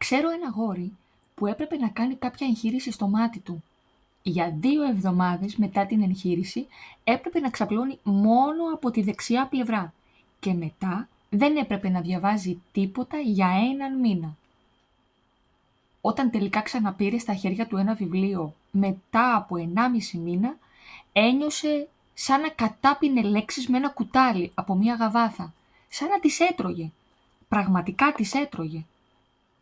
Ξέρω ένα αγόρι που έπρεπε να κάνει κάποια εγχείρηση στο μάτι του. Για 2 εβδομάδες μετά την εγχείρηση έπρεπε να ξαπλώνει μόνο από τη δεξιά πλευρά και μετά δεν έπρεπε να διαβάζει τίποτα για 1 μήνα. Όταν τελικά ξαναπήρε στα χέρια του ένα βιβλίο μετά από 1,5 μήνα, ένιωσε σαν να κατάπινε λέξεις με ένα κουτάλι από μία γαβάθα, σαν να τις έτρωγε. Πραγματικά τις έτρωγε.